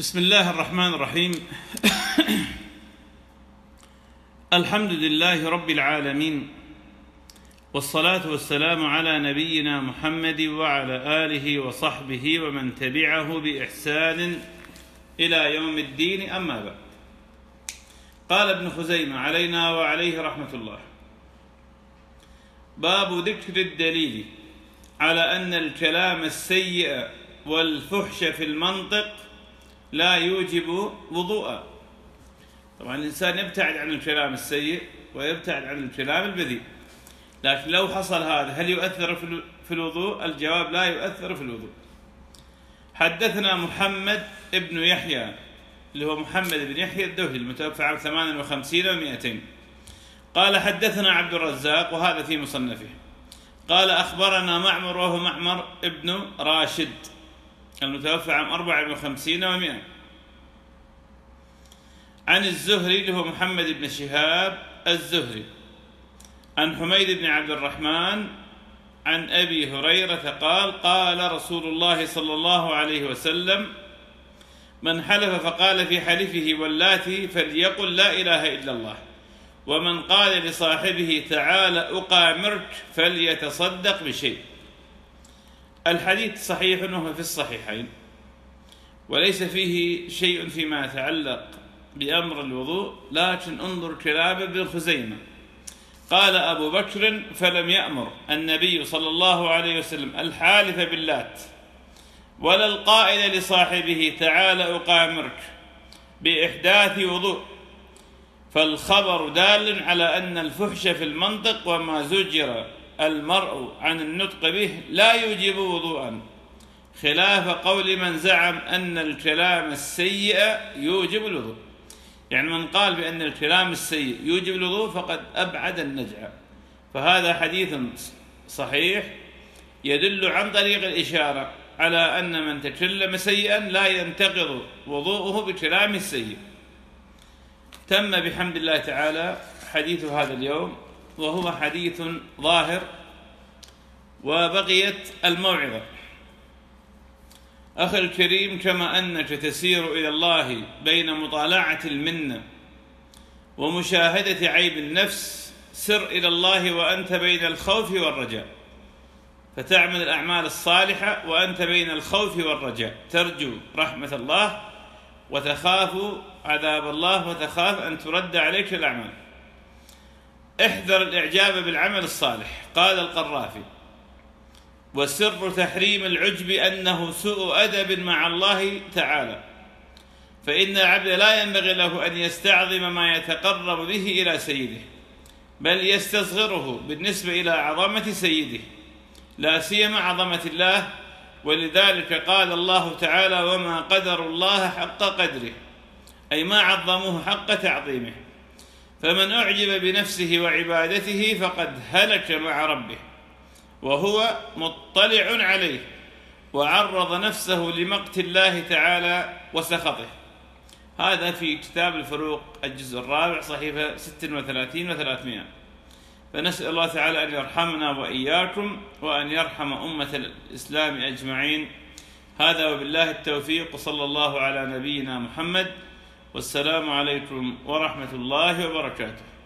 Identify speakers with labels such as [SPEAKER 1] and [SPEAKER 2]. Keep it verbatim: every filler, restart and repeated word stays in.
[SPEAKER 1] بسم الله الرحمن الرحيم. الحمد لله رب العالمين، والصلاة والسلام على نبينا محمد وعلى آله وصحبه ومن تبعه بإحسان إلى يوم الدين، أما بعد. قال ابن خزيمة علينا وعليه رحمة الله: باب ذكر الدليل على أن الكلام السيء والفحش في المنطق لا يوجب وضوءا. طبعا الإنسان يبتعد عن الكلام السيء ويبتعد عن الكلام البذيء، لكن لو حصل هذا هل يؤثر في الوضوء؟ الجواب: لا يؤثر في الوضوء. حدثنا محمد ابن يحيى اللي هو محمد بن يحيى الدوهلي المتوفى عام ثمان وخمسين ومئتين، قال حدثنا عبد الرزاق وهذا في مصنفه، قال أخبرنا معمر وهو معمر ابن راشد المتوفى عام أربع وخمسين ومئة، عن الزهري اللي هو محمد بن شهاب الزهري، عن حميد بن عبد الرحمن عن أبي هريرة قال: قال رسول الله صلى الله عليه وسلم: من حلف فقال في حلفه واللاتي فليقل لا إله إلا الله، ومن قال لصاحبه تعال أقامرك فليتصدق بشيء. الحديث صحيح وهو في الصحيحين، وليس فيه شيء فيما يتعلق بأمر الوضوء، لكن انظر كلام ابن خزيمة. قال أبو بكر: فلم يأمر النبي صلى الله عليه وسلم الحالف باللات ولا القائل لصاحبه تعال أقامرك بإحداث وضوء، فالخبر دال على أن الفحش في المنطق وما زجر المرء عن النطق به لا يوجب وضوءا، خلاف قول من زعم أن الكلام السيء يوجب الوضوء. يعني من قال بأن الكلام السيء يوجب الوضوء فقد أبعد النجع. فهذا حديث صحيح يدل عن طريق الإشارة على أن من تكلم سيئا لا ينتقض وضوءه بكلام السيء. تم بحمد الله تعالى حديث هذا اليوم، وهو حديث ظاهر، وبقيت الموعظة. أخي الكريم، كما أنك تسير إلى الله بين مطالعة المنة ومشاهدة عيب النفس، سر إلى الله وأنت بين الخوف والرجاء، فتعمل الأعمال الصالحة وأنت بين الخوف والرجاء، ترجو رحمة الله وتخاف عذاب الله وتخاف أن ترد عليك الأعمال. احذر الإعجاب بالعمل الصالح. قال القرافي: وسر تحريم العجب أنه سوء أدب مع الله تعالى، فإن العبد لا ينبغي له أن يستعظم ما يتقرب به إلى سيده، بل يستصغره بالنسبة إلى عظمة سيده، لا سيما عظمة الله. ولذلك قال الله تعالى: وما قدر الله حق قدره، أي ما عظموه حق تعظيمه. فمن أعجب بنفسه وعبادته فقد هلك مع ربه وهو مطلع عليه، وعرض نفسه لمقت الله تعالى وسخطه. هذا في كتاب الفروق الجزء الرابع صحيفة ست وثلاثين وثلاثمائة. فنسأل الله تعالى أن يرحمنا وإياكم، وأن يرحم أمة الإسلام أجمعين. هذا وبالله التوفيق، وصلى الله على نبينا محمد، والسلام عليكم ورحمة الله وبركاته.